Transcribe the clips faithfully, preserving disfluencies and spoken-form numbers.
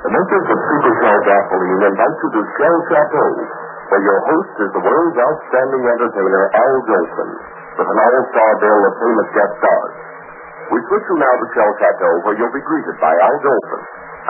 The makers of Super Shell gasoline invite you to Shell Chateau, where your host is the world's outstanding entertainer, Al Jolson, with an all-star bill of famous guest stars. We switch you now to Shell Chateau, where you'll be greeted by Al Jolson.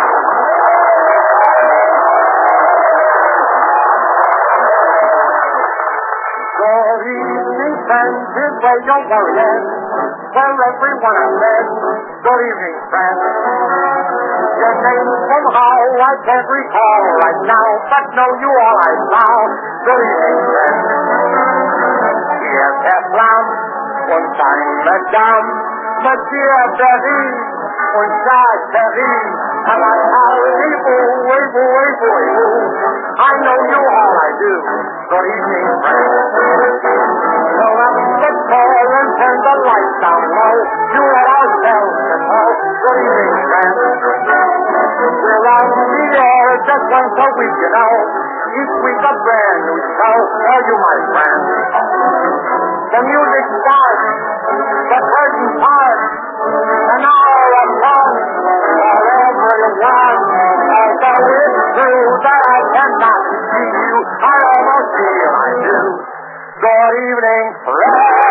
Good evening, friends. Here's where you're worrying. Well, everyone has said, good evening, friends. Your name somehow I can't recall right now, but know you all I now. Good evening, friends. Yes, Herr Flam, und sein Madame, Monsieur Berry, und Charles Berry, and I how people, way, way, way, I know you all I do. Good evening, friends. So up the call and turn the lights down low. You let ourselves know. Good evening, friends. We're on the air just once a week, you know. Each week a brand new show for you, my friends. The music starts, the curtain parts, an hour of fun for everyone. Although it's true that I cannot see you, I almost feel I do. Good evening, friends.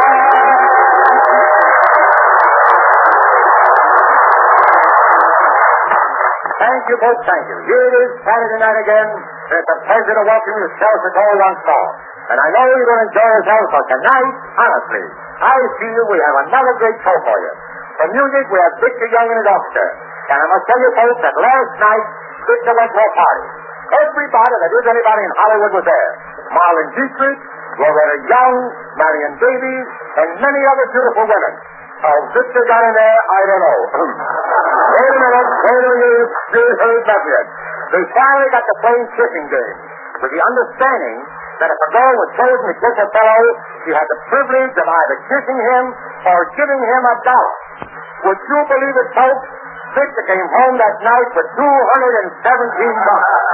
Thank you, folks, thank you. Here it is, Saturday night again. It's a pleasure to welcome you to Shell Chateau once more. And I know you're going to enjoy yourselves, for tonight, honestly, I feel we have another great show for you. For music, we have Victor Young and his orchestra. And I must tell you, folks, that last night, Victor went to a party. Everybody that is anybody in Hollywood was there. Marlene Dietrich, Loretta Young, Marion Davies, and many other beautiful women. How Victor got in there, I don't know. Wait a minute, wait a minute, you heard that yet. They finally got to playing kissing game, with the understanding that if a girl was chosen to kiss a fellow, she had the privilege of either kissing him or giving him a dollar. Would you believe it, folks? Victor came home that night with two hundred seventeen dollars.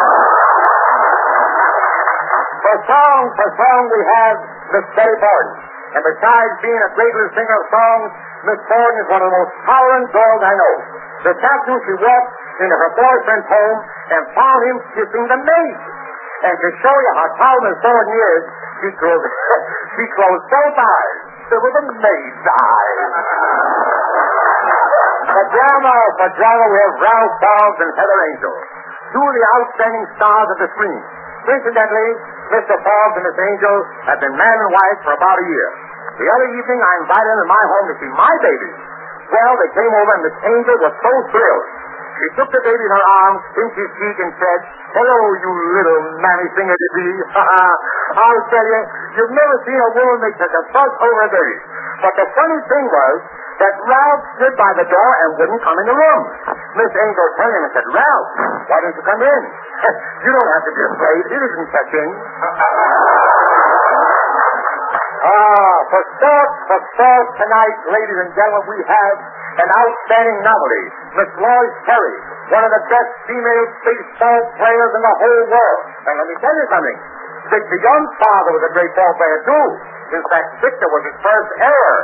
For song, for song, we have Miss Betty Borden. And besides being a great little singer of songs, Miss Borden is one of the most tolerant girls I know. This afternoon she walked into her boyfriend's home and found him kissing the maid. And to show you how tolerant Miss Borden is, she closed, she closed both eyes. They were the maid's eyes. For drama, for drama, we have Ralph Boggs and Heather Angel, two of the outstanding stars of the screen. Incidentally, Mister Boggs and Miss Angel have been man and wife for about a year. The other evening, I invited them to my home to see my baby. Well, they came over, and Miss Angel was so thrilled. She took the baby in her arms, pinched his cheek, and said, "Hello, you little mammy singer-to-be." I'll tell you, you've never seen a woman make such a fuss over a baby. But the funny thing was that Ralph stood by the door and wouldn't come in the room. Miss Angel turned him and said, "Ralph, why don't you come in? You don't have to be afraid. It isn't touching." Ah, for sport, for sport tonight, ladies and gentlemen, we have an outstanding novelty, Miss Lois Perry, one of the best female baseball players in the whole world. And let me tell you something. Victor Young's father was a great ball player, too. In fact, Victor was his first error.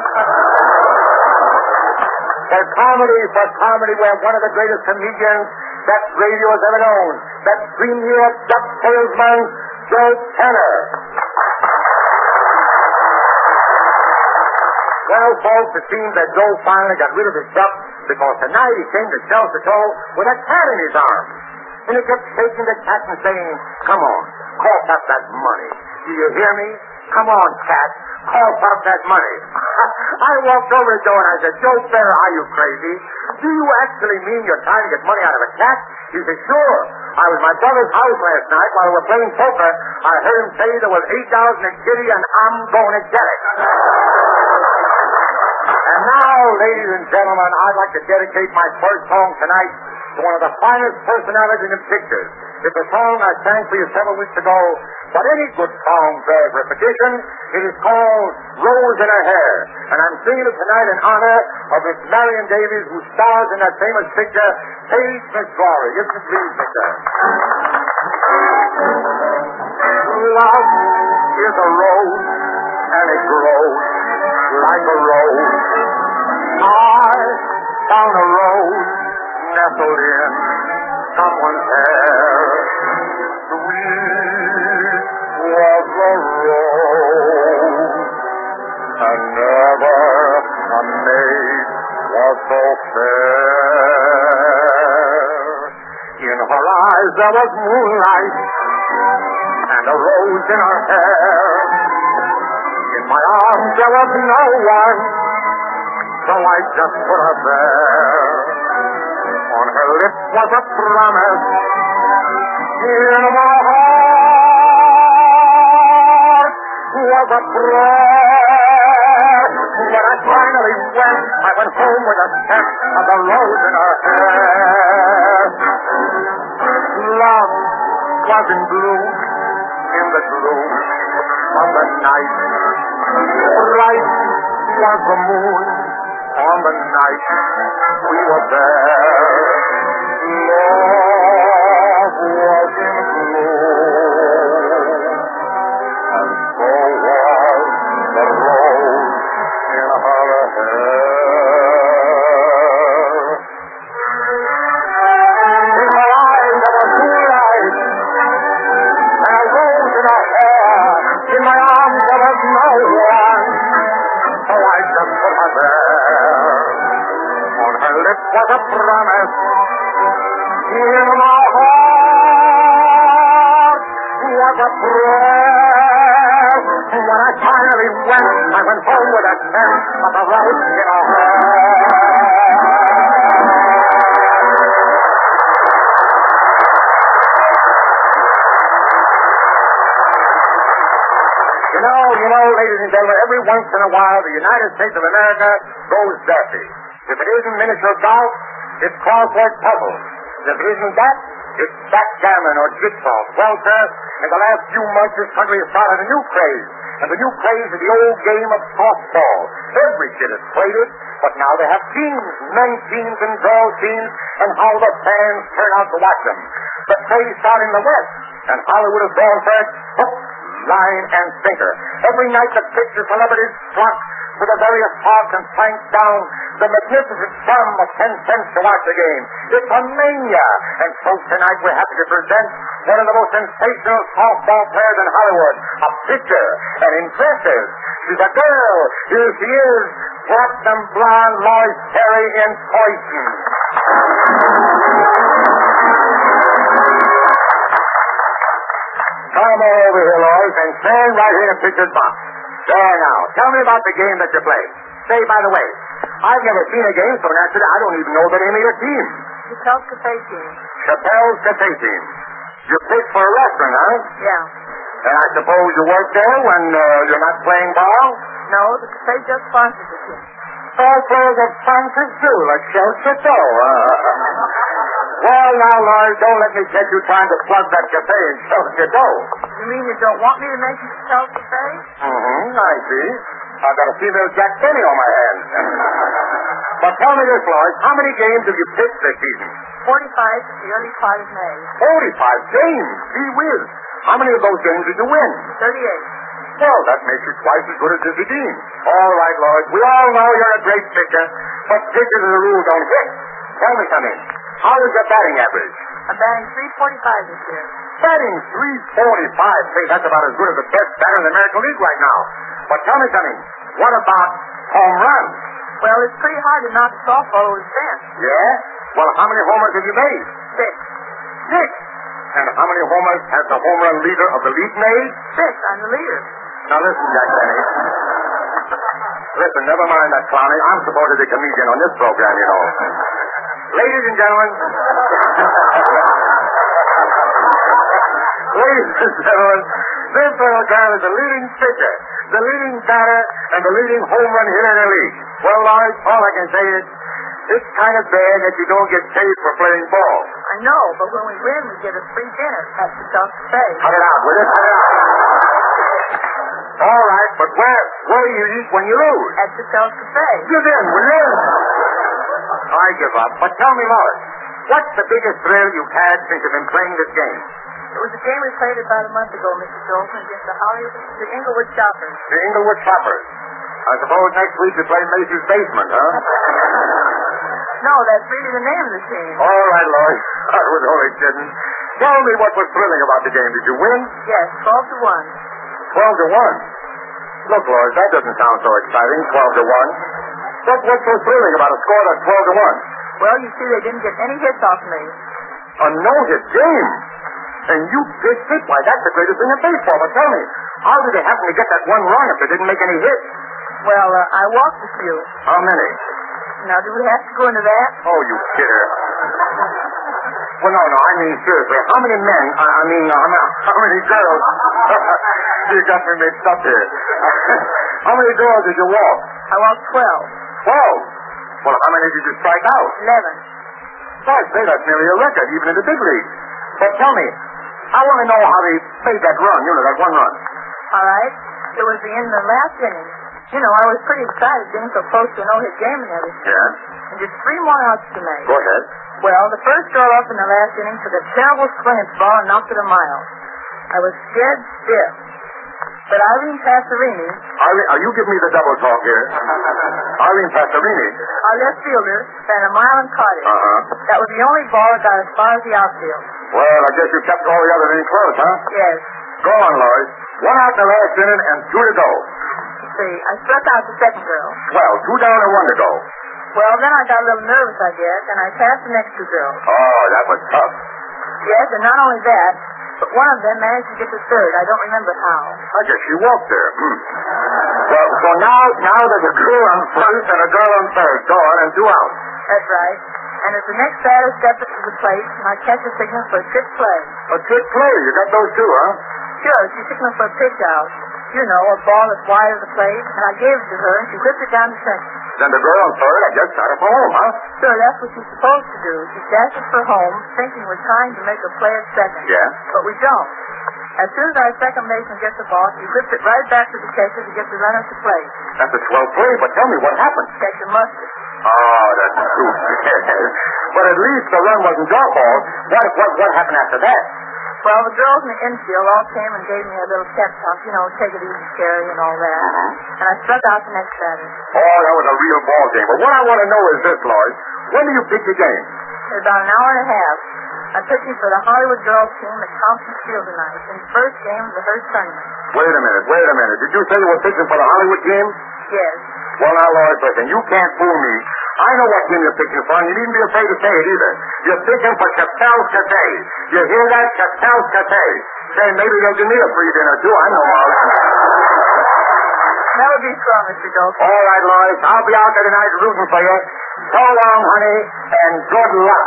For comedy, for comedy, we have one of the greatest comedians that radio has ever known. That premier duck salesman, Joe Tanner. Well, folks, it seems that Joe finally got rid of his duck because tonight he came to Shell Chateau with a cat in his arms. And he kept shaking the cat and saying, "Come on, cough up that money. Do you hear me? Come on, cat, cough up that money." I walked over to Joe and I said, "Joe Ferrer, are you crazy? Do you actually mean you're trying to get money out of a cat?" He said, "Sure. I was at my brother's house last night while we were playing poker. I heard him say there was eight dollars in a kitty and I'm going to get it." And now, ladies and gentlemen, I'd like to dedicate my first song tonight to one of the finest personalities in the pictures. It's a song I sang for you several weeks ago, but any good song bears repetition. It is called Rose in Her Hair, and I'm singing it tonight in honor of Miss Marion Davies, who stars in that famous picture, Page Miss Glory. Yes, please, Victor. Love is a rose, and it grows like a rose. I found a rose nestled in someone's hair. Sweet was the rose, and never a maid was so fair. In her eyes there was moonlight, and a rose in her hair. In my arms there was no one, so I just put her there. On her lips was a promise, in my heart was a prayer. When I finally went, I went home with a scent of the rose in her hair. Love was in bloom in the gloom of the night. Bright was the moon on the night we were there. Love was in bloom, and so was the rose in her hair. In her eyes there was moonlight, and a rose in her hair. In my arms there was no one, so I just put her there. On her lips was a promise, in my heart was a prayer. When I finally went, I went home with a scent of the rose in her hair. You know, you know, ladies and gentlemen, every once in a while the United States of America goes dirty. If it isn't miniature golf, it's crossword puzzles. If it isn't that, it's backgammon or jigsaw. Well, sir, in the last few months this country has started a new craze. And the new craze is the old game of softball. Every kid has played it, but now they have teams, men teams and girl teams, and how the fans turn out to watch them. The craze started in the West, and Hollywood has gone for it. Hook, line, and sinker. Every night the picture celebrities flock to the various parks and plank down the magnificent sum of ten cents to watch the game. It's a mania. And so tonight we're happy to present one of the most sensational softball players in Hollywood. A pitcher, an impressive. She's a girl. Here she is, platinum blonde Lois Perry in Poison. Come over here, Lois, and stand right here in the pitcher's box. There now. Tell me about the game that you play. Say, by the way, I've never seen a game, so naturally I don't even know the name of your team. Chappelle's Cafe team. Chappelle's Cafe team. You pitch for a restaurant, huh? Yeah. And I suppose you work there when uh, you're not playing ball? No, the cafe just sponsors the team. Ball players have sponsors too, like Shell Chateau. Uh, well, now, Lois, don't let me catch you trying to plug that cafe and Shell Chateau. You mean you don't want me to mention Chappelle's Cafe? Mm-hmm, I see. I've got a female Jack Benny on my hands. But tell me this, Lois, how many games have you pitched this season? Forty-five to the early part of May. Forty-five games? Gee whiz. How many of those games did you win? Thirty-eight. Well, that makes you twice as good as Dizzy Dean. All right, Lois, we all know you're a great pitcher, but pitchers as a rule don't hit. Tell me something. How is your batting average? I'm batting three forty-five this year. Batting three forty-five? Say, that's about as good as the best batter in the American League right now. But tell me something. What about home runs? Well, it's pretty hard to knock a softball over the fence. Yeah? Well, how many homers have you made? Six. Six. And how many homers has the home run leader of the league made? Six. I'm the leader. Now listen, Jack Benny. Listen, never mind that clowning. I'm supposed to be a comedian on this program, you know. Ladies and gentlemen. Ladies and gentlemen, this little girl is the leading pitcher, the leading batter, and the leading home run hitter in the league. Well, Lois, all I can say is, it's kind of bad that you don't get paid for playing ball. I know, but when we win, we get a free dinner at the South Cafe. Cut it out, will you? Cut it out. All right, but where where do you eat when you lose? At the South Cafe. Give in, will you? I give up. But tell me, Lois, what's the biggest thrill you've had since you've been playing this game? It was a game we played about a month ago, Mister Dolphin, against the Hollywood, the Inglewood Choppers. The Inglewood Choppers. I suppose next week you play Macy's Basement, huh? No, that's really the name of the team. All right, Lois. All was only kidding. Tell me what was thrilling about the game. Did you win? Yes, twelve to one. Twelve to one. Look, Lois, that doesn't sound so exciting. Twelve to one. What, what's so thrilling about a score that's twelve to one? Well, you see, they didn't get any hits off me. A no-hit game. And you pitched it? Why, that's the greatest thing in baseball. But tell me, how did they happen to get that one run if they didn't make any hits? Well, uh, I walked a few. How many? Now, do we have to go into that? Oh, you kidder. Well, no, no, I mean, seriously, how many men, I, I mean, uh, how many girls? You got me mixed up here. How many girls did you walk? I walked twelve. Twelve? Well, how many did you strike out? Eleven. Well, I'd say that's nearly a record, even in the big leagues. But tell me, I want to know how they made that run, you know, that one run. All right. It was in the last inning. You know, I was pretty excited being so close to a no-hit game and everything. Yeah? And just three more outs to make. Go ahead. Well, the first throw up in the last inning took a terrible swing at the ball and knocked it a mile. I was dead stiff. But Irene Passerini... Irene, are you giving me the double talk here? Irene Passerini? Our left fielder ran a mile and caught it. Uh-huh. That was the only ball that got as far as the outfield. Well, I guess you kept all the others in close, huh? Yes. Go on, Lois. One out in the last inning and two to go. See, I struck out the second girl. Well, two down and one to go. Well, then I got a little nervous, I guess, and I passed the next two girls. Oh, that was tough. Yes, and not only that, but one of them managed to get to third. I don't remember how. I guess she walked there. Hmm. Well, so now, now there's a girl on first and a girl on third. Go on and two out. That's right. And as the next batter stepped up to the plate, I catch a signal for a trick play. A trick play. You got those two, huh? Sure, she signaled for a pitch out. You know, a ball that's wide of the plate, and I gave it to her, and she whipped it down the second. Then the girl on third, I guess, started for home, huh? Sure, that's what she's supposed to do. She dashes for home, thinking we're trying to make a play at second. Yeah? But we don't. As soon as our second baseman gets the ball, she whips it right back to the catcher to get the runner to play. That's a twelve play, but tell me what happened. Catcher mustard. Oh, that's true. But at least the run wasn't your fault. What, what, what happened after that? Well, the girls in the infield all came and gave me a little pep talk, you know, take it easy, Carrie, and all that. Uh-huh. And I struck out the next batter. Oh, that was a real ball game. But what I want to know is this, Lois. When do you pick your game? In about an hour and a half. I'm pitching for the Hollywood girls team at Thompson Field tonight in the first game of the first tournament. Wait a minute, wait a minute. Did you say you were pitching for the Hollywood team? Yes. Well, now, Lois, listen, you can't fool me. I know what team you're pitching for, and you needn't be afraid to say it either. You're pitching for Cattell's Cathay. You hear that? Cattell's Cathay. Say, maybe they'll give me a free dinner, too. I know all that. That would be swell, Mister Dolph. All right, Lois. I'll be out there tonight rooting for you. So long, honey, and good luck.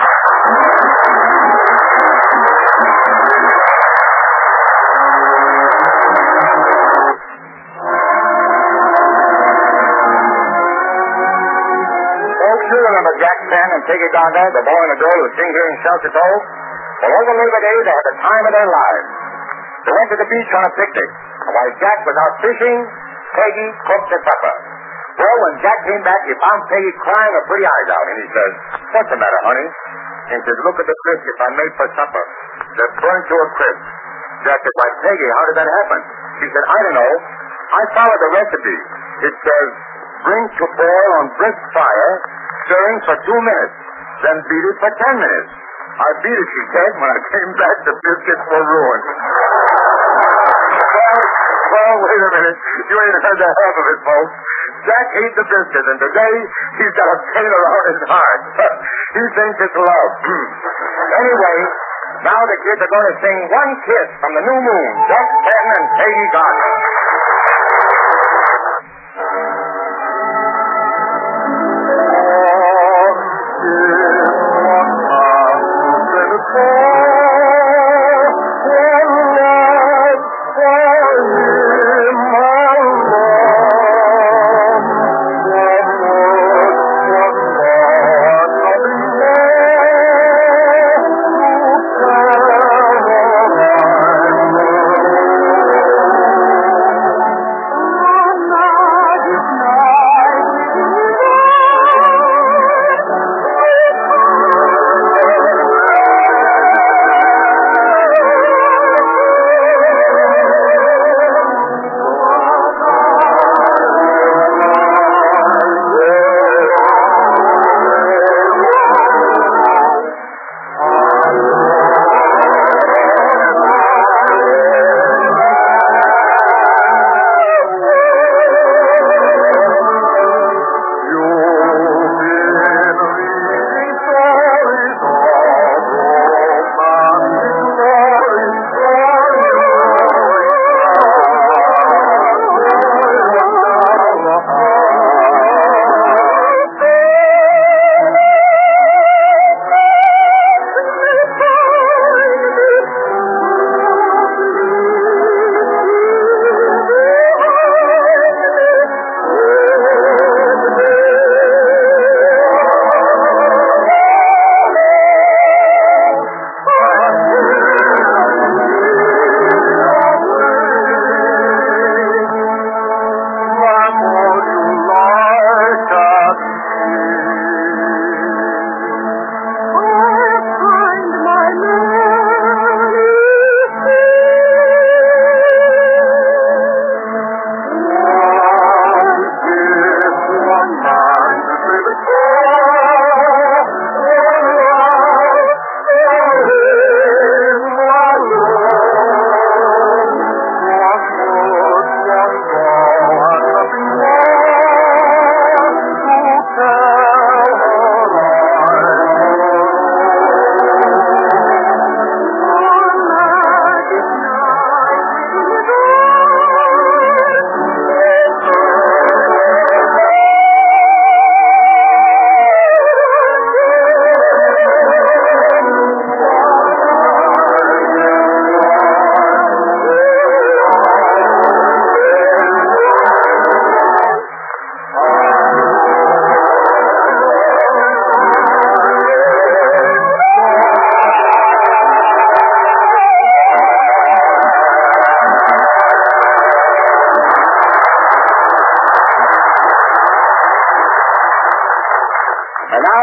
You remember Jack Penn and Peggy Gardner, the boy and the girl who sing here in Shelter Cove? Well, over Labor Day, they had the time of their lives. They went to the beach on a picnic. And while Jack was out fishing, Peggy cooked the supper. Well, when Jack came back, he found Peggy crying her pretty eyes out, and he says, "What's the matter, honey?" And he says, "Look at the biscuits I made for supper. They're burnt to a crisp." Jack said, "Why, Peggy, how did that happen?" She said, "I don't know. I followed the recipe. It says, bring to boil on brisk fire, stirring for two minutes, then beat it for ten minutes. I beat it," she said. "When I came back, the biscuits were ruined." well, well, wait a minute. You ain't heard the half of it, folks. Jack ate the biscuits, and today he's got a pain around his heart. He thinks it's love. Anyway, now the kids are going to sing One Kiss from the New Moon, Jack Penn and Peggy Gardner.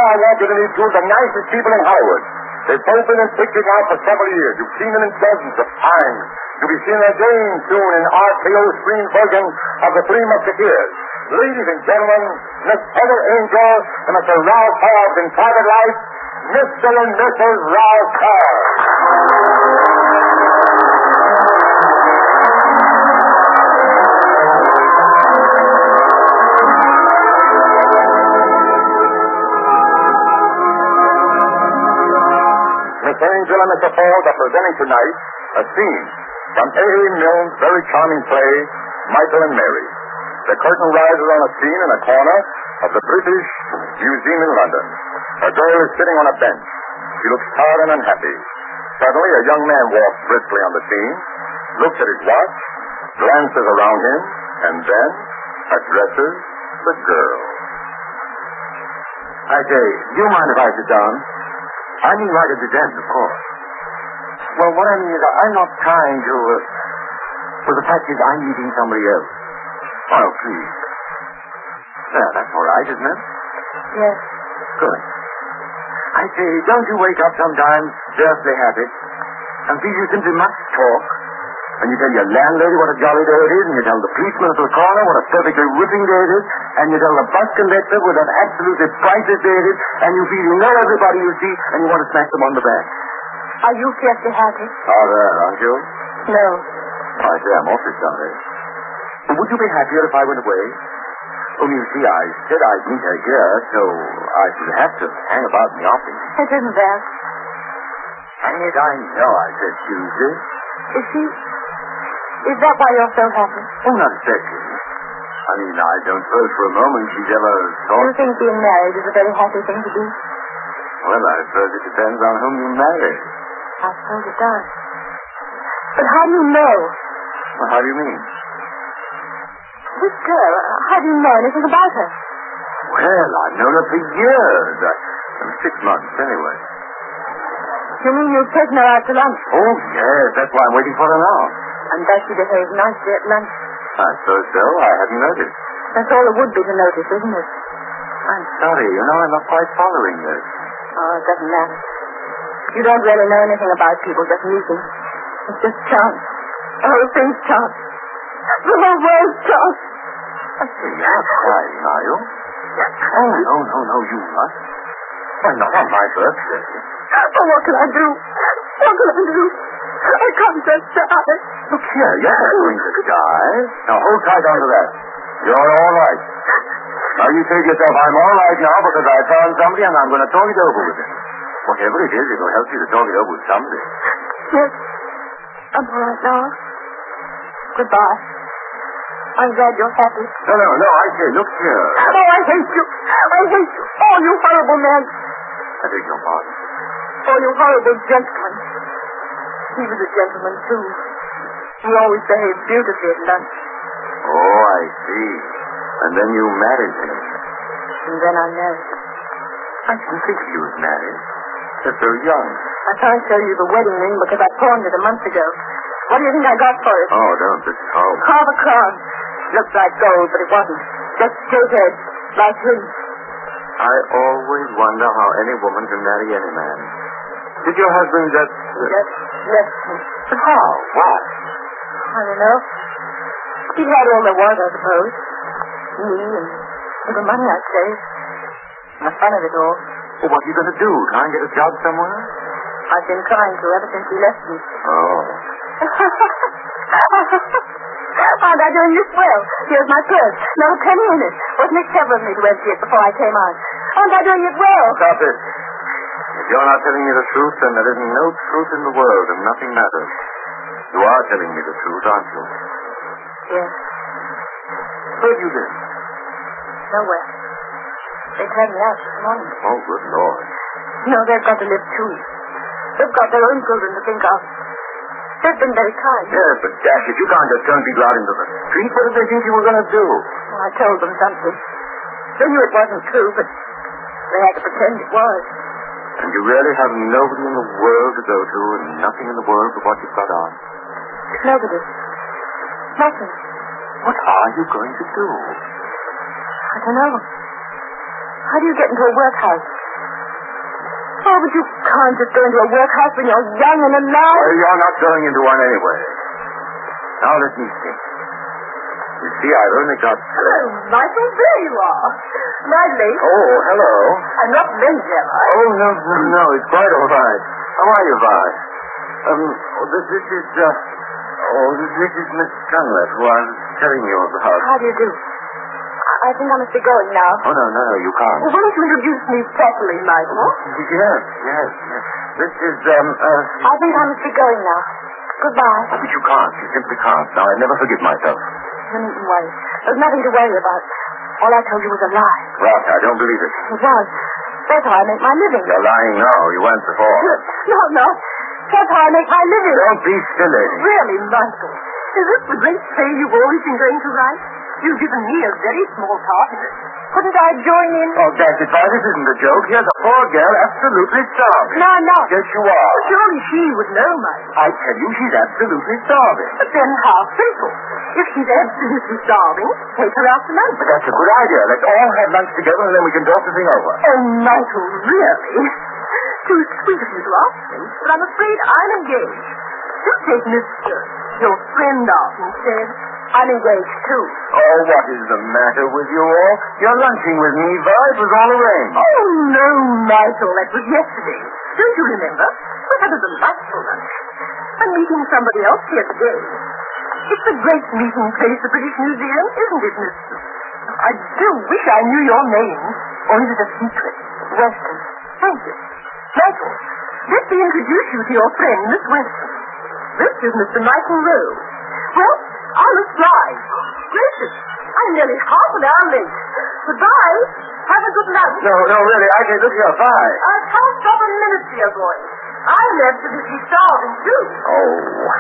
I want you to meet two of the nicest people in Hollywood. They've both been in pictures now for several years. You've seen them in dozens of times. You'll be seeing their game soon in R K O's screen version of The Three Musketeers. Ladies and gentlemen, Miss Heather Angel and Mister Ralph Hobbs in Private Life, Mister and Missus Ralph Hobbs. Miss Angel and Mister Ford are presenting tonight a scene from A. A. Milne's very charming play, Michael and Mary. The curtain rises on a scene in a corner of the British Museum in London. A girl is sitting on a bench. She looks tired and unhappy. Suddenly, a young man walks briskly on the scene, looks at his watch, glances around him, and then addresses the girl. I say, do you mind if I sit down? I mean right at the end, of course. Well, what I mean is I'm not trying to... Uh, well, the fact is I'm meeting somebody else. Oh, please. There, that's all right, isn't it? Yes. Good. I say, don't you wake up sometimes dirty habit and feel you simply must talk, and you tell your landlady what a jolly day it is, and you tell the policeman at the corner what a perfectly ripping day it is, and you tell the bus conductor what an absolutely priceless day it is, and you feel you know everybody you see, and you want to smack them on the back. Are you fearfully happy? Oh, there, aren't you? No. Oh, I say, I'm awfully sorry. But would you be happier if I went away? Only, you see, I said I'd meet her here, so I should have to hang about in the office. It isn't that. Hang it, I know I said Tuesday. Is she... Is that why you're so happy? Oh, not exactly. I mean, I don't suppose for a moment she's ever Do thought... you think being married is a very happy thing to do? Well, I suppose it depends on whom you marry. I suppose it does. But how do you know? Well, how do you mean? This girl, how do you know anything about her? Well, I've known her for years. I, um, six months, anyway. You mean you've taken her out to lunch? Oh, yes, that's why I'm waiting for her now. And does she behave nicely at lunch? I suppose so. I hadn't noticed. That's all it would be to notice, isn't it? I'm sorry. You know, I'm not quite following this. Oh, it doesn't matter. You don't really know anything about people, just meeting. It's just chance. The whole thing's chance. The whole world's chance. I say, you're not crying, are you? Oh, no, no, no, you not. Why, not on my birthday. Oh, what can I do? What can I do? I can't just die. Look here, you're not going to die. Now, hold tight onto that. You're all right. Now, you say to yourself, I'm all right now because I found somebody and I'm going to talk it over with him. Whatever it is, it'll help you to talk it over with somebody. Yes. I'm all right now. Goodbye. I'm glad you're happy. No, no, no, I say, look here. Oh, I hate you. I hate you. Oh, you horrible man. I beg your pardon. Oh, you horrible gentleman. He was a gentleman, too. He always behaved beautifully at lunch. Oh, I see. And then you married him. And then I married. I didn't think of you as married. You're so young. I can't show you the wedding ring because I pawned it a month ago. What do you think I got for it? Oh, don't. This is horrible. Half a crown. Looked like gold, but it wasn't. Just straight edge, like him. I always wonder how any woman can marry any man. Did your husband just... Uh... Just left me. But how? What? I don't know. He had all there was, I suppose. Me and the money I'd saved. And the fun of it all. Well, what are you going to do? Try and get a job somewhere? I've been trying to ever since he left me. Oh. Aren't I doing this well? Here's my purse. Not a penny in it. Wasn't it clever of me to empty it before I came out? Aren't I doing it well? Stop it. If you're not telling me the truth, then there isn't no truth in the world and nothing matters. You are telling me the truth, aren't you? Yes. Where do you live? Nowhere. They turned me out this morning. Oh, good Lord. No, they've got to live too. They've got their own children to think of. They've been very kind. Yes, but dash it, you can't just turn people out into the street. What did they think you were going to do? Well, I told them something. They knew it wasn't true, but they had to pretend it was. And you really have nobody in the world to go to and nothing in the world but what you've got on? Nobody. Nothing. What are you going to do? I don't know. How do you get into a workhouse? Oh, but you can't just go into a workhouse when you're young and alive. Well, you're not going into one anyway. Now let me think. You see, I've only got... Hello, Michael. There you are. Am I late? Oh, hello. I'm not late, am I? Oh, no, no, no. It's quite all right. How are you, Vi? Um, oh, this, this is, uh... Oh, this, this is Miss Cunliffe, who I was telling you about. How do you do? I think I must be going now. Oh, no, no, no, you can't. Well, why don't you introduce me properly, Michael? Yes, yes, yes. This is, um, uh... I think I must be going now. Goodbye. But you can't. You simply can't. Now, I never forgive myself. You needn't worry. There's nothing to worry about. All I told you was a lie. Ralph, I don't believe it. It was. That's how I make my living. You're lying now. You weren't before. No, no. That's how I make my living. Don't be silly. Really, Michael. Is this the great play you've always been going to write? You've given me a very small part in it. Couldn't I join in? Oh, that's it, Vi. This isn't a joke. Here's a poor girl absolutely starving. No, I'm not. Yes, you are. Surely she would know, Michael. I tell you, she's absolutely starving. But then how simple. If she's absolutely starving, take her out to lunch. But that's a good idea. Let's all have lunch together and then we can talk the thing over. Oh, Michael, really? Too sweet of you to ask me, but I'm afraid I'm engaged. Do take Mister Your friend out instead. I'm engaged, too. Oh, what is the matter with you all? You're lunching with me, Vi. It was all arranged. Oh, no, Michael, that was yesterday. Don't you remember? We had a delightful lunch. I'm meeting somebody else here today. It's a great meeting place, the British Museum, isn't it, Mister? I do wish I knew your name. Or is it a secret? Weston. Thank you. Michael, let me introduce you to your friend, Miss Weston. This is Mister Michael Rowe. Well, I must fly. Gracious, I'm nearly half an hour late. Goodbye. Have a good lunch. No, no, really, I can't look here. Vi. I can't stop a minute, dear boy. I'm absolutely starving, too. Oh.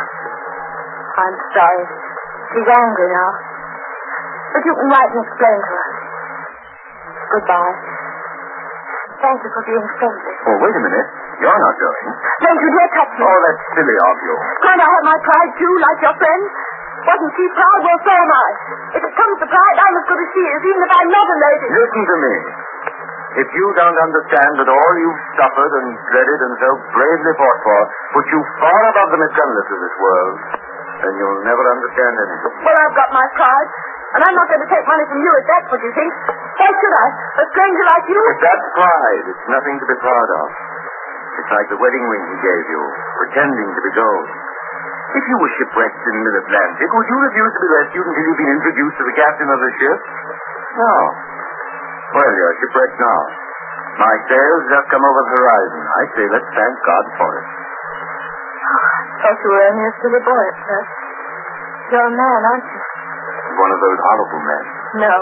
I'm sorry. She's angry now. But you can write and explain to her. Goodbye. Thank you for being friendly. Oh, wait a minute. You're not going. Don't you dare touch me. Oh, that's silly of you. Can't I have my pride, too, like your friend? Wasn't she proud? Well, so am I. If it comes to pride, I'm as good as she is, even if I'm not a lady. Listen to me. If you don't understand that all you've suffered and dreaded and so bravely fought for put you far above the Miss Cunliffe of this world, then you'll never understand anything. Well, I've got my pride, and I'm not going to take money from you if that's what you think. Why should I? A stranger like you? If that's pride, it's nothing to be proud of. It's like the wedding ring he gave you, pretending to be gold. If you were shipwrecked in mid-Atlantic, would you refuse to be rescued until you've been introduced to the captain of the ship? No. Well, you're shipwrecked now. My sails just come over the horizon. I say let's thank God for it. Oh, I thought you were only a silly boy at first. You're a man, aren't you? One of those horrible men. No.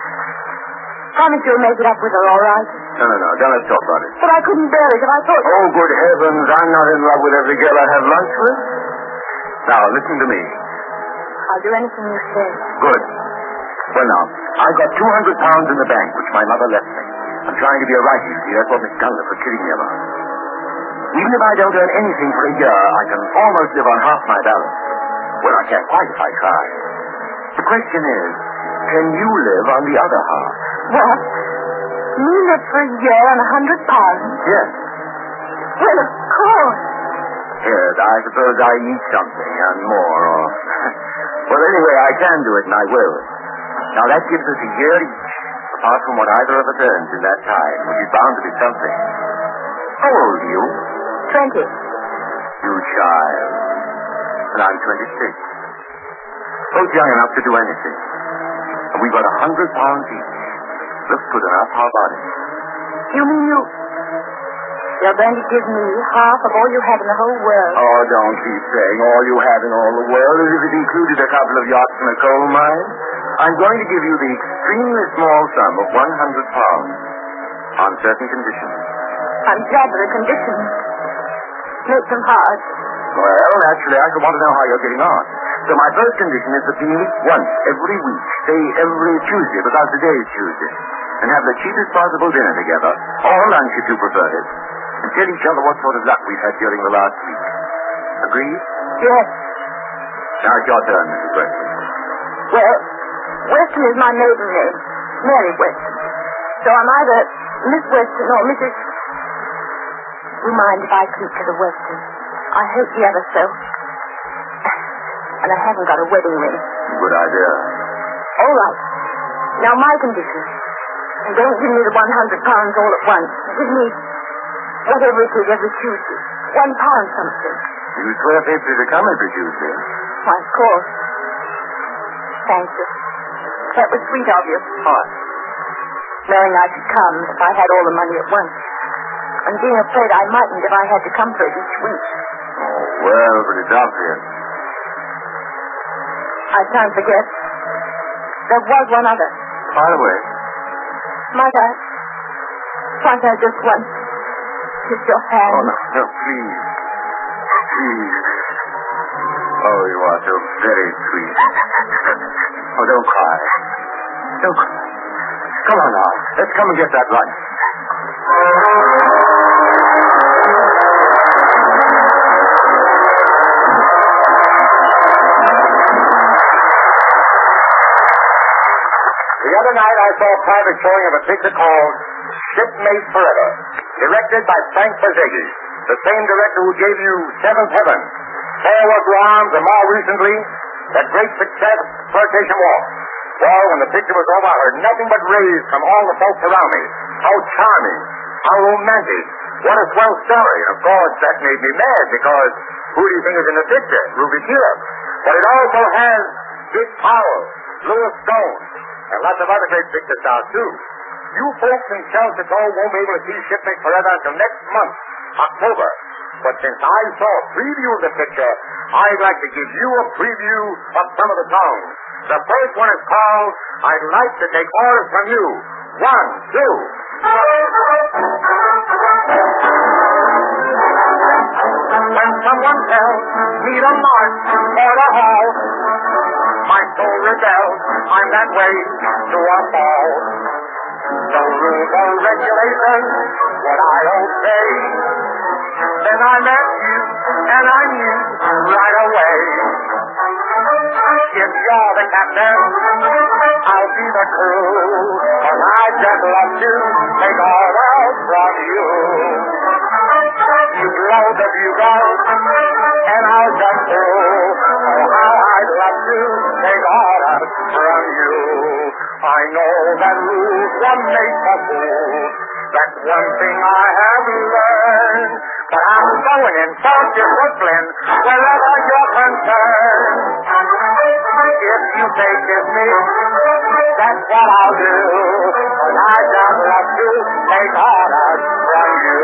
Promise you'll make it up with her, all right? No, no, no. Don't let's talk about it. But I couldn't bear it if I thought... Oh, good heavens. I'm not in love with every girl I have lunch with. Now, listen to me. I'll do anything you say. Good. Well, now, I've got two hundred pounds in the bank, which my mother left me. I'm trying to be a writer, you see. That's what Miss Cunliffe was kidding me about. Even if I don't earn anything for a year, I can almost live on half my balance. Well, I can't quite if I try. The question is, can you live on the other half? What? Me live for a year on a hundred pounds? Yes. Well, of course. Yes, I suppose I eat something and more, or... Well, anyway, I can do it, and I will. Now, that gives us a year each, apart from what either of us earns in that time, which is bound to be something. How old are you? Twenty. You child. And I'm twenty-six. Both young enough to do anything. And we've got a hundred pounds each. Looks good enough. How about it? You mean you... You're going to give me half of all you have in the whole world? Oh, don't keep saying all you have in all the world as if it included a couple of yachts and a coal mine. I'm going to give you the extremely small sum of one hundred pounds on certain conditions. I'm glad there are conditions. Make them hard. Well, naturally, I should want to know how you're getting on. So my first condition is that we meet once every week, say every Tuesday, because today is Tuesday, and have the cheapest possible dinner together, or lunch if you prefer it, and tell each other what sort of luck we've had during the last week. Agreed? Yes. Now it's your turn, Missus Weston. Well, Weston is my maiden name. Mary Weston. So I'm either Miss Weston or Missus you mind if I keep to the western? I hate the other so. And I haven't got a wedding ring. Good idea. All right. Now, my condition. And don't give me the one hundred pounds all at once. Give me whatever it is every Tuesday. One pound something. You swear faithfully to come every Tuesday? Why, of course. Thank you. That was sweet of you. What? Knowing I should come if I had all the money at once. And being afraid I mightn't if I had to come for it each week. Oh, well, but it's obvious. I can't forget. There was one other. By the way. Might I? Might I just once kiss your hand? Oh, no, no, please. Please. Oh, you are so very sweet. Oh, don't cry. Don't cry. Come on now. Let's come and get that lunch. The other night I saw a private showing of a picture called Shipmate Forever, directed by Frank Fazegi, the same director who gave you Seventh Heaven, Farewell to Arms, and more recently, that great success, Flirtation Walk. Well, when the picture was over, I heard nothing but raves from all the folks around me. How charming, how romantic, what a swell story. And of course, that made me mad because who do you think is in the picture? Ruby Keeler. But it also has Dick Powell, Louis Stone, and lots of other great picture stars, too. You folks in Chelsea won't be able to see Shipmate Forever until next month, October. But since I saw a preview of the picture, I'd like to give you a preview of some of the songs. The first one is called I'd Like to Take Orders from You. One, two. When someone tells me to march or to halt, my soul rebels, I'm that way to a fall. No rules or regulations would I obey. Then I met you, and I knew right away. If you're the captain, I'll be the crew. Cause I just love to take orders from you. You blow the bugle, and I'll jump through. Oh, how I'd love to take orders from you. I know that rules were made for fools. That's one thing I have learned. But I'm going in for discipline wherever you're concerned. If you say kiss me, that's what I'll do. But I just love to take orders from you.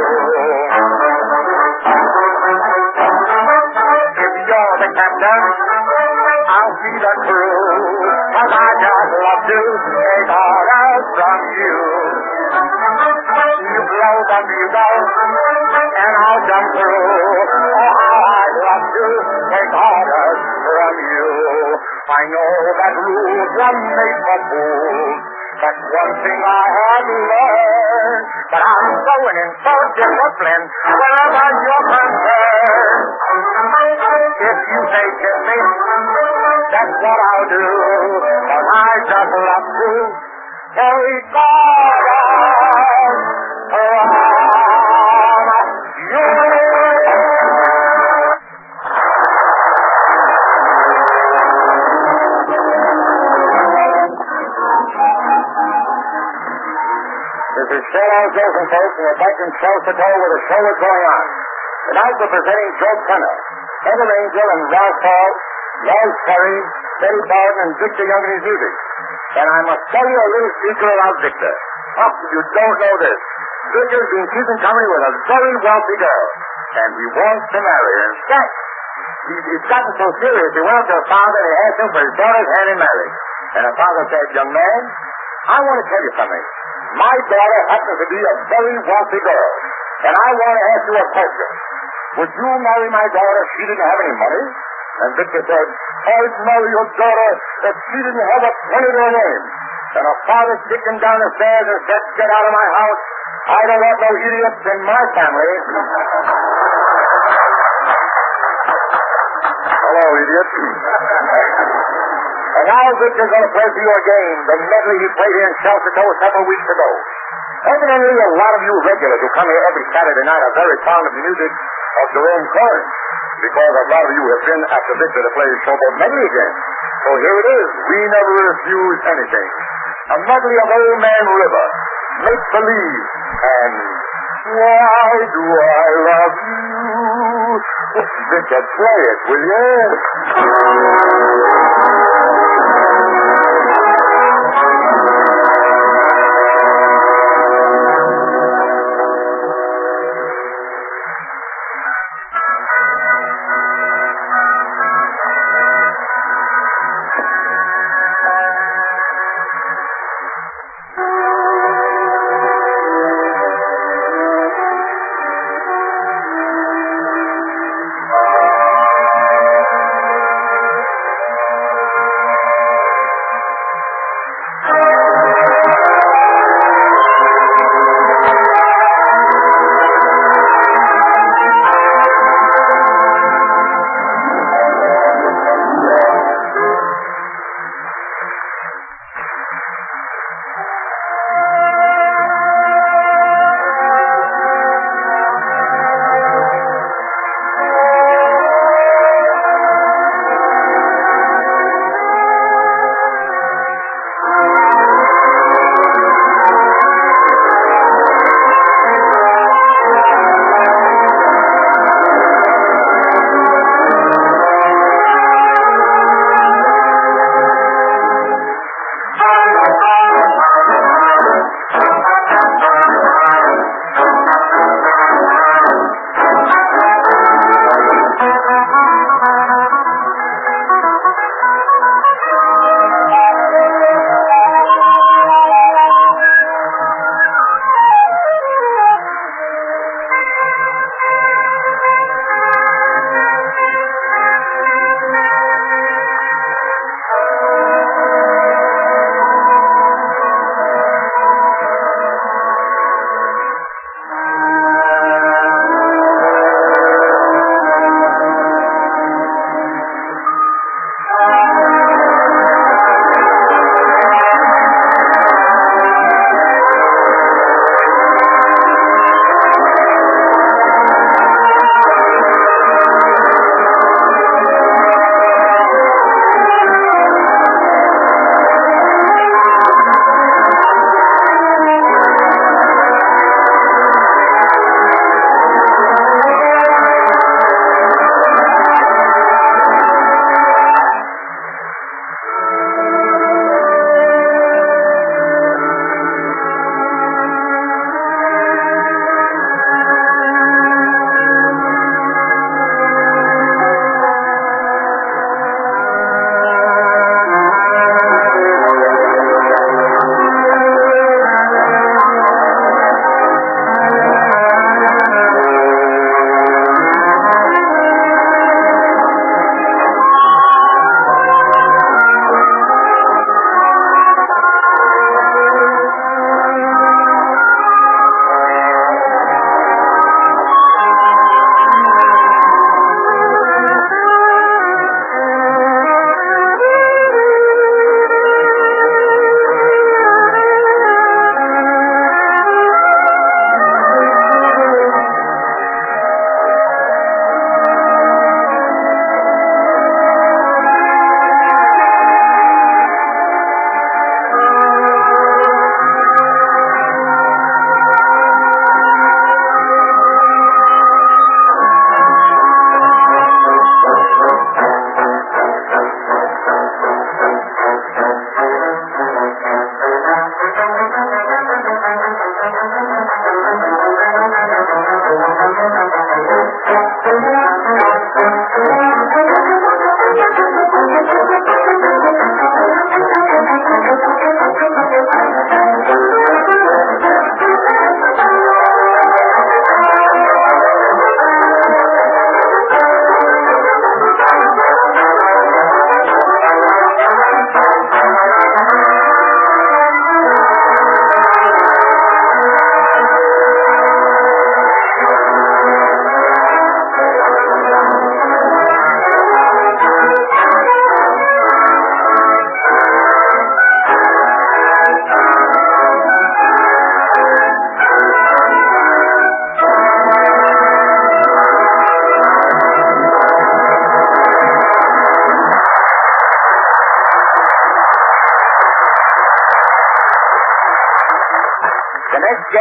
If you're the captain, I'll be the crew. Cause I just love to take orders from you. You blow the bugle, and I'll jump through. Oh, how I'd love to take orders from you. I know that rules were made for fools. That's one thing I have learned. But I'm going in for discipline wherever you're concerned. If you say kiss me, that's what I'll do. Cause I just love to take orders from you. This is Charles Joseph, folks, and we're back in Chelsea where the show is going on. Tonight we're presenting Joe Turner, Heather Angel, and Ralph Hall, Lois Perry, Betty Barton, and Victor Young and his music. And I must tell you a little secret about Victor. Oh, you don't know this. Victor's been keeping company with a very wealthy girl, and he wants to marry her. In fact, he's, he's gotten so serious, he went up to her father and he asked him for his daughter's hand in marriage. And her father said, young man, I want to tell you something. My daughter happens to be a very wealthy girl, and I want to ask you a question. Would you marry my daughter if she didn't have any money? And Victor said, I'd marry your daughter if she didn't have a penny to her name. And her father kicked him down the stairs and said, get out of my house. I don't want no idiots in my family. Hello, idiot. And now Victor's going to play for you a game, the medley he played here in Chelsea several weeks ago. Evidently, a lot of you regulars who come here every Saturday night are very fond of the music of Jerome Kern, because a lot of you have been at the Victor to play Showboat Medley again. So here it is. We never refuse anything. A medley of Old Man River, Make Believe, and Why Do I Love You? Victor, play it, will you?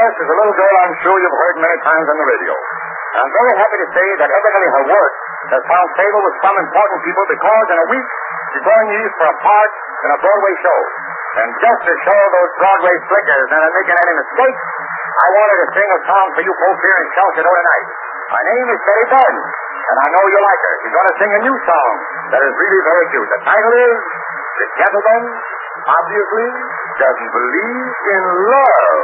guest is a little girl I'm sure you've heard many times on the radio. I'm very happy to say that evidently her work has found favor with some important people because in a week she's going used for a part in a Broadway show. And just to show those Broadway flickers that are making any mistakes, I wanted to sing a song for you folks here in Chelsea tonight. My name is Betty Borden, and I know you like her. She's going to sing a new song that is really very cute. The title is The Gentleman Obviously Doesn't Believe in Love.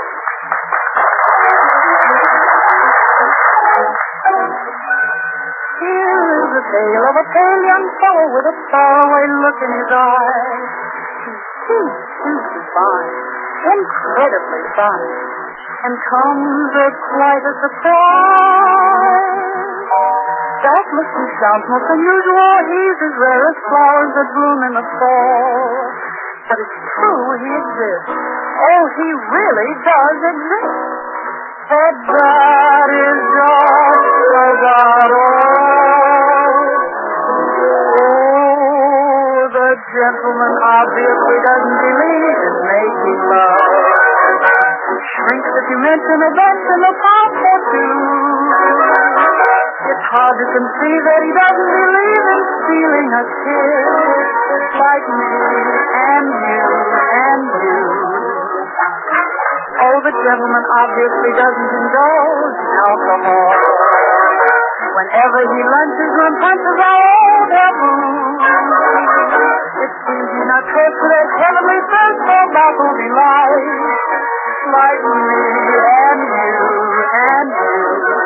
Here is the tale of a pale young fellow with a faraway look in his eyes. He's super fine, incredibly fine, and comes as quite a surprise. Doubtless he sounds most unusual. He's as rare as flowers that bloom in the fall. But it's true he exists. Oh, he really does exist. But that is just about all. Oh, the gentleman obviously doesn't believe in making love. He shrinks if you mention a bench in the park or two. It's hard to conceive that he doesn't believe in stealing a kiss like me and you and you. Oh, the gentleman obviously doesn't indulge in alcohol. Whenever he lunches, one punches are all taboo. It seems he's not close to that heavenly thirst for bottled delight like me and you and you.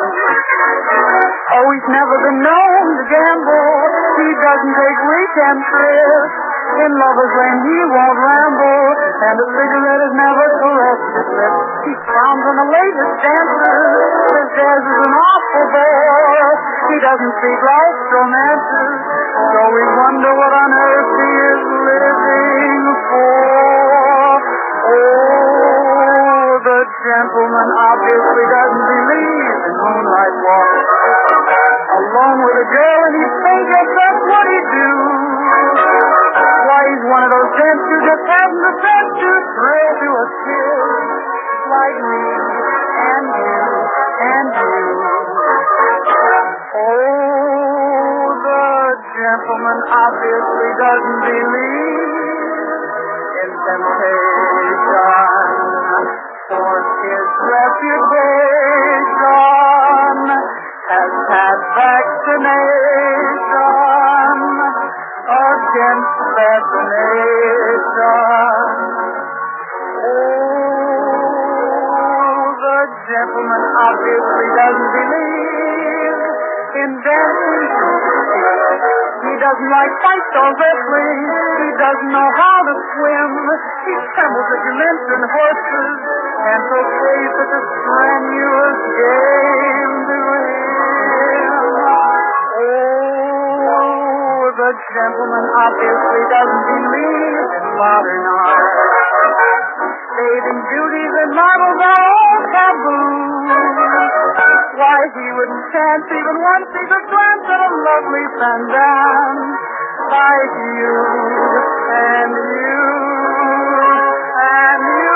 Oh, he's never been known to gamble. He doesn't take weekend trips. In Lover's Lane he won't ramble, and a cigarette has never caressed his lips. He frowns on the latest dances, says theirs is an awful bore. He doesn't speak life's romances, so we wonder what on earth he is living for. Oh, the gentleman obviously doesn't believe in moonlight walks. Alone with a girl and he's saying, yes, that's what he'd do. Why, he's one of those gents who just haven't the sense to thrill to a kiss like me and you and you. Oh, the gentleman obviously doesn't believe in temptation, for his reputation has had vaccination against fascination. Oh, the gentleman obviously doesn't believe in dancing. He doesn't like fights or wrestling. He doesn't know how to swim. He trembles if you mention horses, and so plays such a strenuous game to him. Oh, the gentleman obviously doesn't believe in modern art. Bathing beauties and marbles are all taboo. Why, he wouldn't chance even once see the glance at a lovely sundown like you and you and you.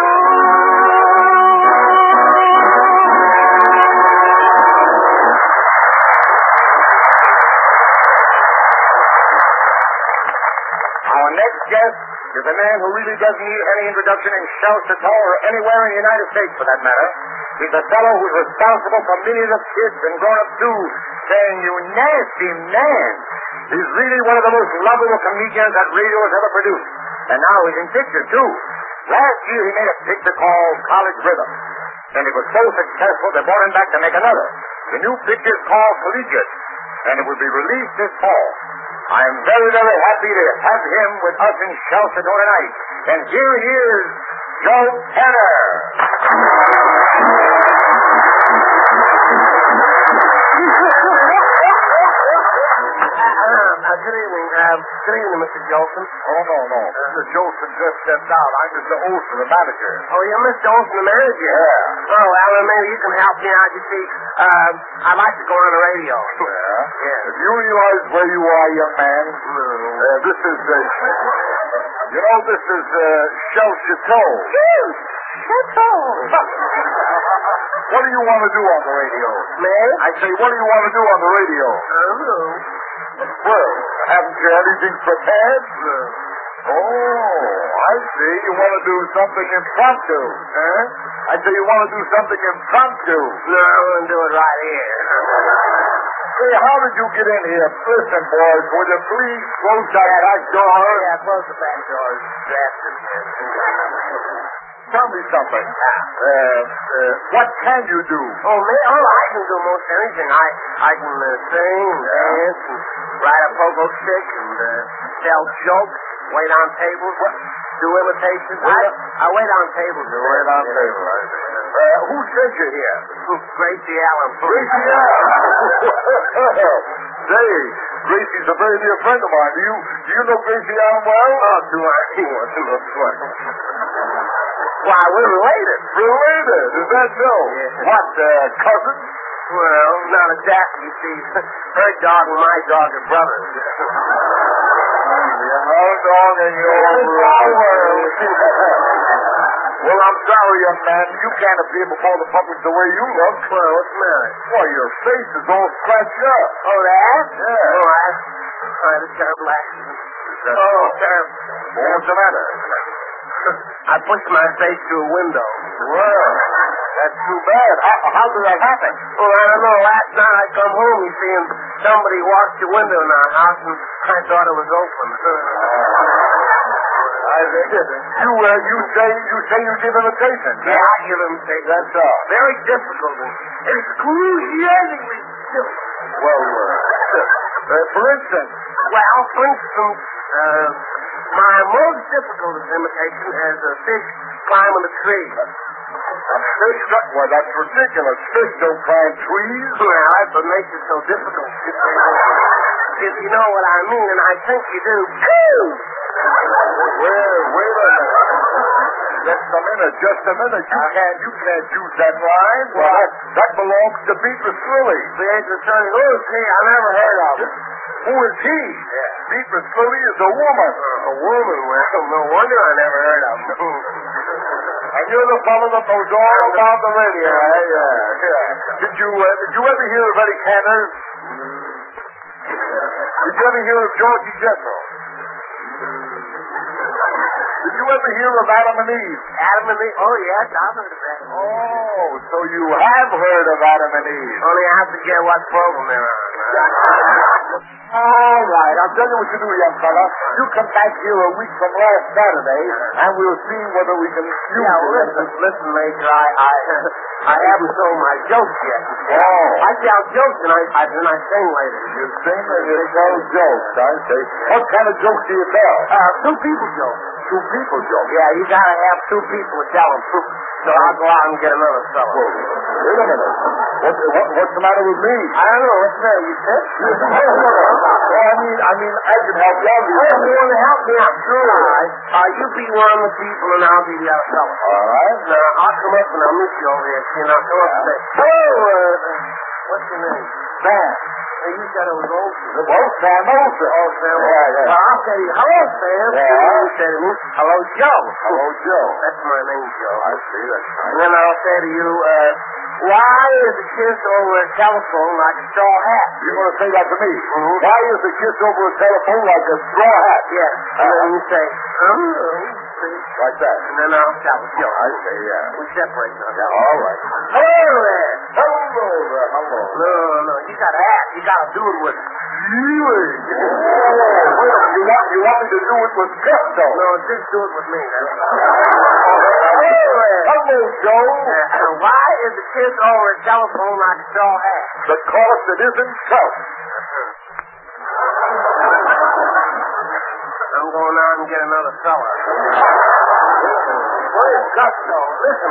Our next guest is a man who really doesn't need any introduction in Chelsea or anywhere in the United States for that matter. He's a fellow who's responsible for millions of kids and grown-ups too, saying, "You nasty man." He's really one of the most lovable comedians that radio has ever produced. And now he's in pictures too. Last year he made a picture called College Rhythm. And it was so successful they brought him back to make another. The new picture is called Collegiate, and it will be released this fall. I am very, very happy to have him with us in Chelsea tonight. And here he is, Joe Tanner. Uh, good evening. Uh, good evening, Mister Jolson. Oh, no, no. Mister Jolson just stepped out. I'm Mister Olson, the manager. Oh, you're Mister Olson, the manager? Yeah. Oh, well, maybe you can help me out. You see, uh, I'd like to go on the radio. Yeah? Yeah. Do you realize where you are, young man? Uh, this is, uh, you know, this is, uh, Shell Chateau. Chateau. What do you want to do on the radio? Me? I say, what do you want to do on the radio? Oh. Well, haven't you anything prepared? No. Oh, I see. You want to do something impromptu, huh? I say you want to do something impromptu. No, I'm going to do it right here. Say, how did you get in here? Listen, boys, will you please close that back door? Yeah, close the back door. Draft it. Tell me something. Uh, uh, what can you do? Oh, me? Oh, I can do most anything. I I can uh, sing and dance and ride a pogo stick and uh, tell jokes, wait on tables, do imitations. I, I wait on tables. You wait on tables, I see. Uh, who sent you here? Gracie Allen. Gracie Allen. Say, Gracie's a very dear friend of mine. Do you do you know Gracie Allen well? Oh, do I? He wants to look fun. Why, we're related. Related? Is that so? Yeah. What, uh, cousins? Well, not exactly. You see, her dog and my dog are brothers. Your dog and your brother. Well, I'm sorry, young man. You can't appear before the public the way you look. Well, what's the matter? Well, your face is all scratched up. Oh, that? Yeah. Oh, I, I had a terrible accident. Oh, terrible. Well, what's the matter? I pushed my face through a window. Well, that's too bad. How, how did that happen? Well, I don't know. Last night I come home, you see, and somebody walked the window in our house, and I thought it was open. I think it. You, uh, you say you say you give imitation. Yeah, I give him take. That's all. Very difficult and excruciatingly difficult. Well, uh, uh, for instance. Well, for instance, uh, my most difficult imitation is a fish climbing a tree. A fish? Well, that's ridiculous. Fish don't climb trees. Well, that's what makes it so difficult. If you know what I mean, and I think you do. Well, wait a minute. Just a minute, just a minute. You can't, you can't use that line. Well, that, that belongs to Beatrice Lilly. The age of thirty. Who is he? I never heard of him. Who is he? Yeah. Beatrice Lilly is a woman. Uh, a woman? Well, no wonder I never heard of him. And you're the fellow that knows all about the radio, eh? Yeah, yeah. Did you, uh, did you ever hear of Eddie Cantor? Did you ever hear of Georgie Jessel? Did you ever hear of Adam and Eve? Adam and Eve? Oh, yes, I've heard of that. Oh, so you have heard of Adam and Eve. Only I have to get what program they're on. All right, I'll tell you what you do, young fella. You come back here a week from last Saturday, and we'll see whether we can use Yeah, well, it. listen, listen, Major, I, I, I haven't told my jokes yet. Oh. I tell jokes and I, I, then I sing later. You sing and you tell jokes, I say. What kind of jokes do you tell? Uh, two people jokes. Two people jokes. Yeah, you gotta have two people to tell them. So I'll go out and get another fellow. Whoa, wait a minute. What, what, what's the matter with me? I don't know. What's the matter? You sick? Well, I mean, I mean, I can help you. Oh, you want to help me out? Sure. All right. Uh, you be one of the people and I'll be the other fellow. All right. Now, I'll come up and I'll meet you over here. See, and I'll come up and say, hello, uh, what's your name? Sam. Hey, you said it was Olsen. Well, Sam Olsen. Oh, Sam. Yeah, yeah. Well, I'll say, hello, Sam. Yeah. You say to me, hello, Joe. Hello, Joe. That's my name, Joe. I see, that's And right. then I'll say to you, uh, why is a kiss over a telephone like a straw hat? You're going to say that to me. Mhm. Why is the kiss over a telephone like a straw hat? Yes. And then you say, oh, see? Like that. And then I'll tell you. Joe. I see, yeah. We separate now. All right. Hello there. Hello there. Hello. No, no, you got to act. You got to do it with Really? Oh, wait a minute. You want, you want me to do it with gusto? No, just do it with me. That's all. Hello, Joe. Uh, why is the kiss over a telephone like a straw hat? Because it isn't so. I'm going out and get another fella. What is gusto? Listen.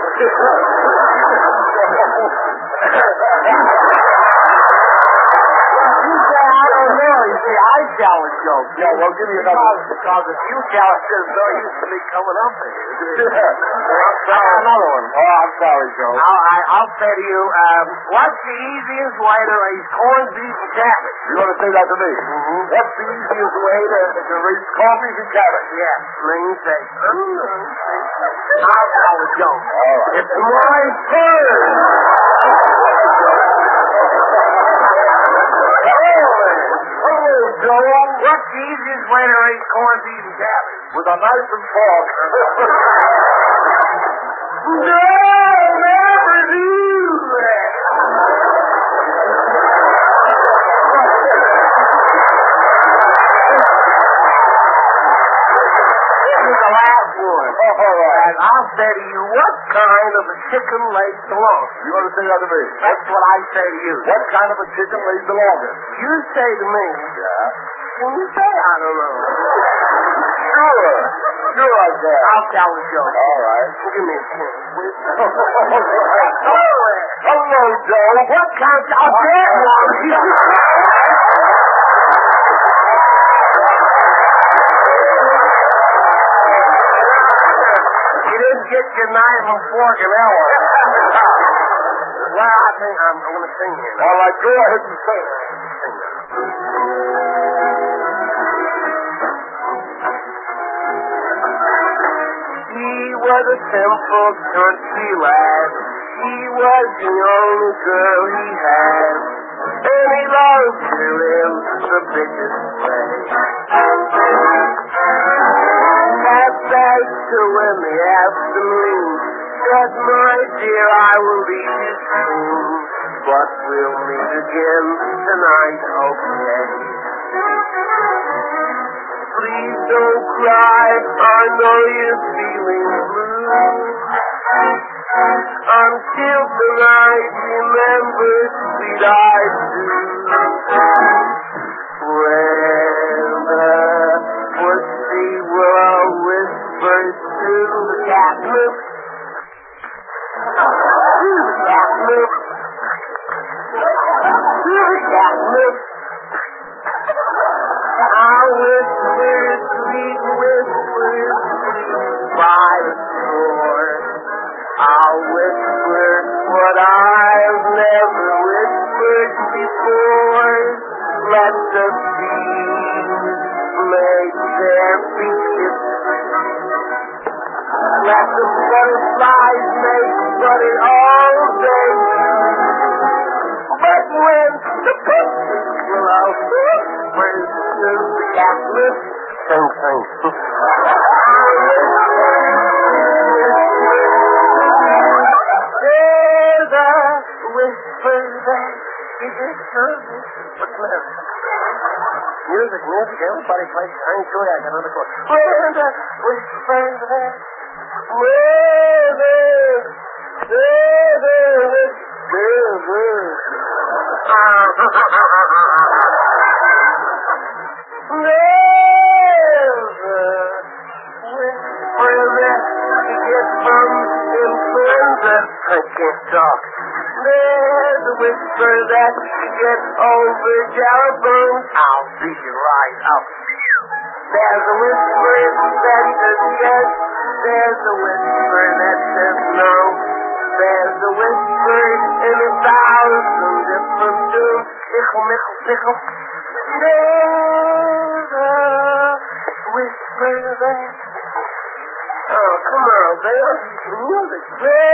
You say I don't know. You see, I tell a joke. Yeah, well, give me another. Because, because if you tell it, there's no use to me coming up here. Yeah. I got another one. Oh, I'm sorry, Joe. I'll, I, I'll say to you, um, what's the easiest way to raise corned beef and cabbage? You want to say that to me? Mm-hmm. What's the easiest way to, to raise coffees and cabbage? Yes, Ling say. I'll tell a joke. All right. It's my turn. Hello, Joe. What's the easiest way to raise corned beef and cabbage? With a knife and fork. No, never do that. This is the last one. Oh, all right. And I'll say to you, what kind of a chicken lays the longest? You want to say that to me? That's what I say to you. What kind of a chicken lays the longest? You say to me, Yeah. can you say I don't know? Sure. Sure I can. I'll tell the joke. All right. Give me a chance. Hello, Joe. What kind of... Oh, that one. You didn't get your knife and fork and that one. Well, I think I'm, I'm going to sing here. All right, go ahead and sing. He was a simple country lad. He was the only girl he had. And he loved to live the biggest way. Got back to in the afternoon. Said, my dear, I will leave you soon. But we'll meet again tonight, okay? Please don't cry, I know you're feeling blue. Until tonight, remember, sweet, I do. When the pussy will whisper to the catnip, to the catnip, to the catnip, I'll whisper sweet whispers by the shore. I'll whisper what I've never whispered before. Let the bees make their beaches. Let the butterflies make butter all day. But when the pussy will whispers to the catnip, sing, sing. There's a whisper that is a service. What's the matter? Music, music, everybody plays. I ain't sure I got another chord. There's a whisper that where there, there, there, there, there. I can't talk. There's a whisper that you get over telephone. I'll be right up. There's a whisper that says yes. There's a whisper that says no. There's a whisper in a thousand different tunes. Tickle, mickle, tickle. There's a whisper that... Oh, come on, baby. Music.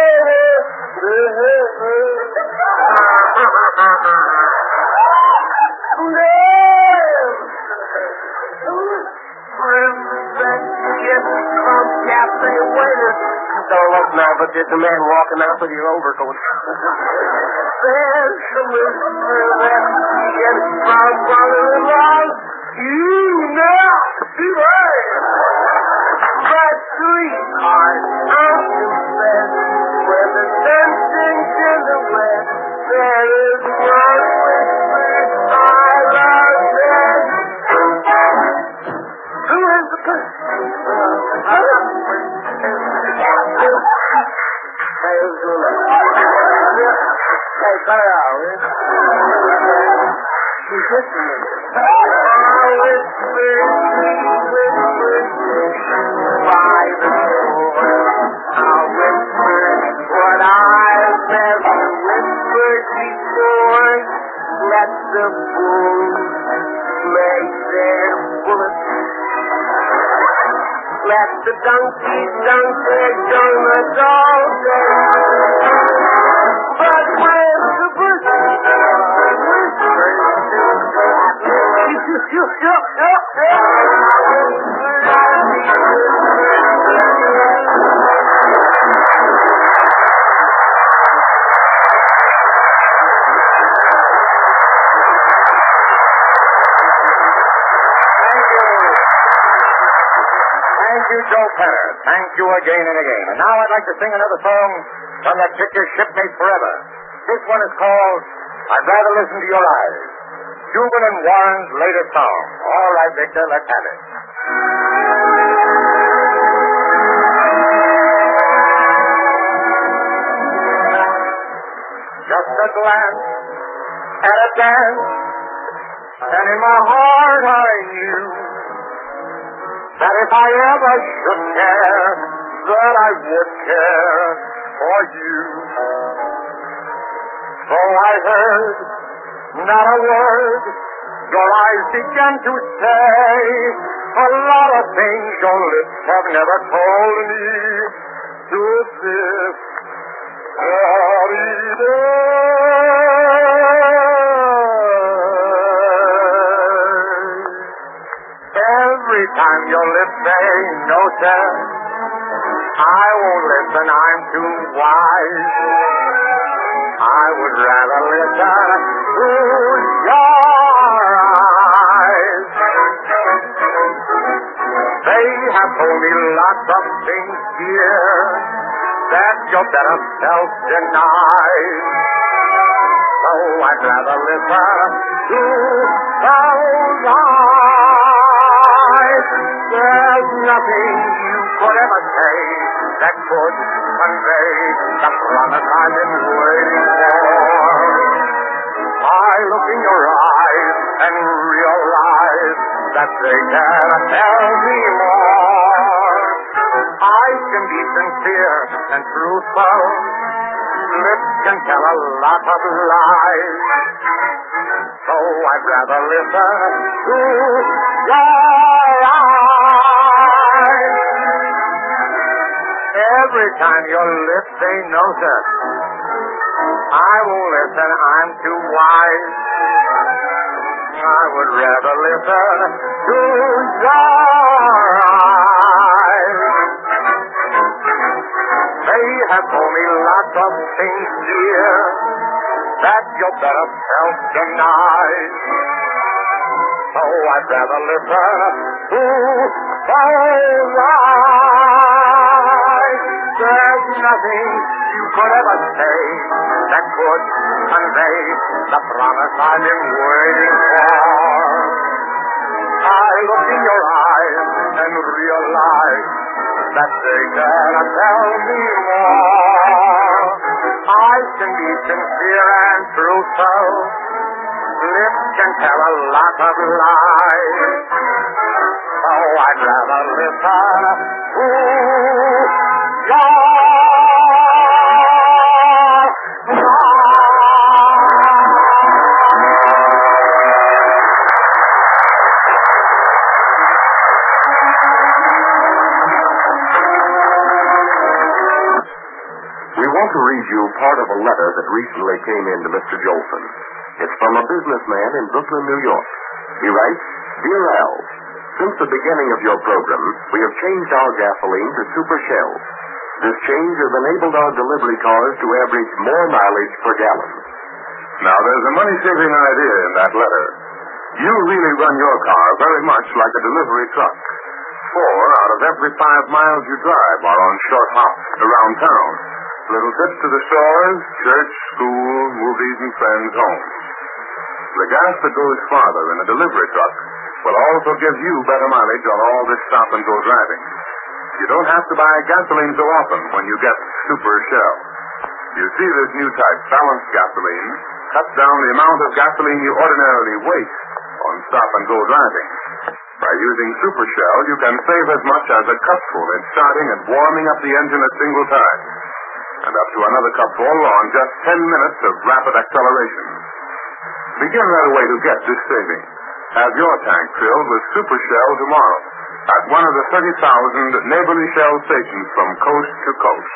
Don't look now, but there's a man walking out with your overcoat. There's a whisper that gets from brother-in-law. You know, be right. But sweetheart, I'll confess, when the sun sinks in the west, there is one whisper I love best. Who is the person? Hey, who's doing that? Hey, cut it out, will you? She's listening. I'll get the donkey dunked on the donkey. But when the bush Joe Penner. Thank you again and again. And now I'd like to sing another song from the Picture Shipmate Forever. This one is called I'd Rather Listen to Your Eyes. Jubin and Warren's latest song. All right, Victor, let's have it. Just a glance at a dance, and in my heart I knew that if I ever should care, that I would care for you. So I heard not a word, your eyes began to say a lot of things your lips have never told me. To this very Every time your lips say no, sir, I won't listen, I'm too wise. I would rather listen to your eyes. They have told me lots of things, dear, that you're better self-denied. So I'd rather listen to those eyes. There's nothing you could ever say that could convey the promise I've been waiting for. I look in your eyes and realize that they can tell me more. Eyes can be sincere and truthful. Lips can tell a lot of lies. So I'd rather listen to your eyes. Every time your lips say no, sir, I won't listen, I'm too wise. I would rather listen to your eyes. They have told me lots of things, dear, that you're better self-denied. So I'd rather listen to those eyes. There's nothing you could ever say that could convey the promise I've been waiting for. I look in your eyes and realize that they cannot tell me more. Eyes can be sincere and truthful. Lips can tell a lot of lies. So I'd rather listen to your To read you part of a letter that recently came in to Mister Jolson. It's from a businessman in Brooklyn, New York. He writes, Dear Al, since the beginning of your program, we have changed our gasoline to Super Shell. This change has enabled our delivery cars to average more mileage per gallon. Now, there's a money-saving idea in that letter. You really run your car very much like a delivery truck. Four out of every five miles you drive are on short hops around town. Little trips to the stores, church, school, movies, and friends' homes. The gas that goes farther in a delivery truck will also give you better mileage on all this stop-and-go driving. You don't have to buy gasoline so often when you get Super Shell. You see, this new type, balanced gasoline, cuts down the amount of gasoline you ordinarily waste on stop-and-go driving. By using Super Shell, you can save as much as a cupful in starting and warming up the engine a single time, and up to another cupful on just ten minutes of rapid acceleration. Begin right away to get this saving. Have your tank filled with Super Shell tomorrow. at one of the thirty thousand neighborly Shell stations from coast to coast.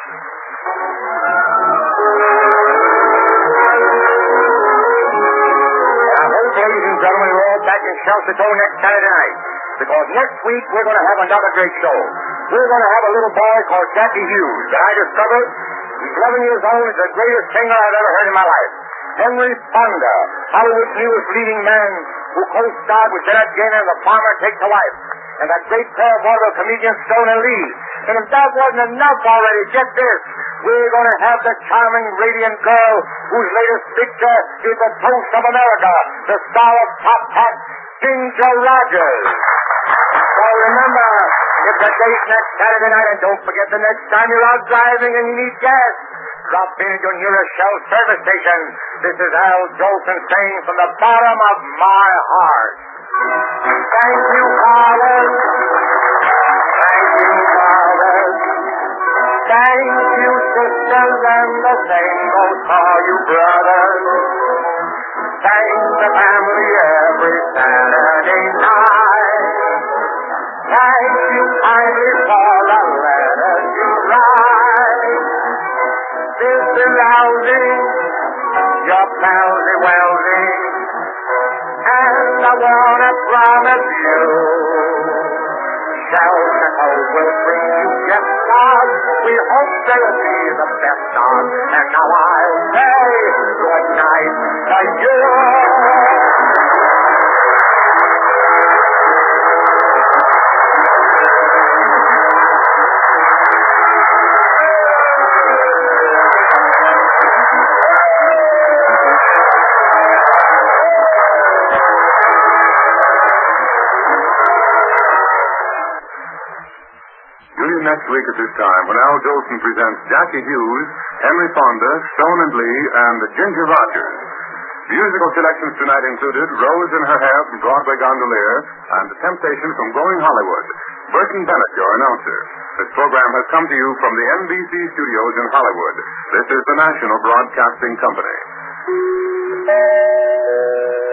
I hope, ladies and gentlemen, we're all back in Sheltertown next Saturday night. Because next week we're going to have another great show. We're going to have a little boy called Jackie Hughes that I discovered. He's eleven years old. He's the greatest singer I've ever heard in my life. Henry Fonda, Hollywood's newest leading man, who co-starred with Jeanette Gaynor in The Farmer Takes a Wife, and that great pair of vaudeville comedians Stone and Lee. And if that wasn't enough already, get this. We're going to have the charming, radiant girl whose latest picture is The Toast of America, the star of Top Hat, Ginger Rogers. So remember, it's the date next Saturday night, and don't forget the next time you're out driving and you need gas, drop in at your nearest Shell service station. This is Al Jolson saying from the bottom of my heart, thank you, fathers. Thank you, fathers. Thank you, sisters, and the same goes for you, brothers. Thank the family every Saturday night. Thank you kindly for the letters you write. This is Algy, your palsy welzy, and I want to promise you, Sheltertown will bring you guest stars. We hope they'll be the best stars. And now I'll say good night to you. Next week at this time, when Al Jolson presents Jackie Hughes, Henry Fonda, Stone and Lee, and Ginger Rogers. Musical selections tonight included Rose in Her Hair from Broadway Gondolier and The Temptation from Going Hollywood. Burton Bennett, your announcer. This program has come to you from the N B C studios in Hollywood. This is the National Broadcasting Company.